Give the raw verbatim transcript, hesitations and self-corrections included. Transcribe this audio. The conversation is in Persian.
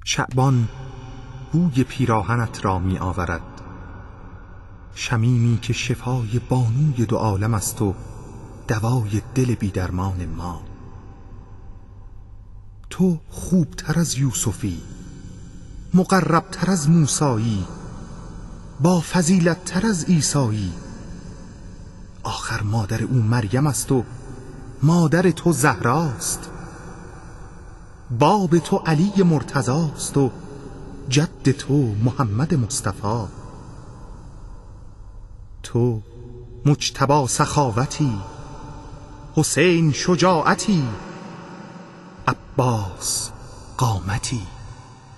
شعبان بوی پیراهنت را می آورد، شمیمی که شفای بانوی دو عالم است و دوای دل بیدرمان ما. تو خوبتر از یوسفی، مقربتر از موسایی، با فضیلتتر از عیسایی. آخر مادر او مریم است و مادر تو زهراست، باب تو علی مرتضاست و جد تو محمد مصطفی. تو مجتبی سخاوتی، حسین شجاعتی، عباس قامتی.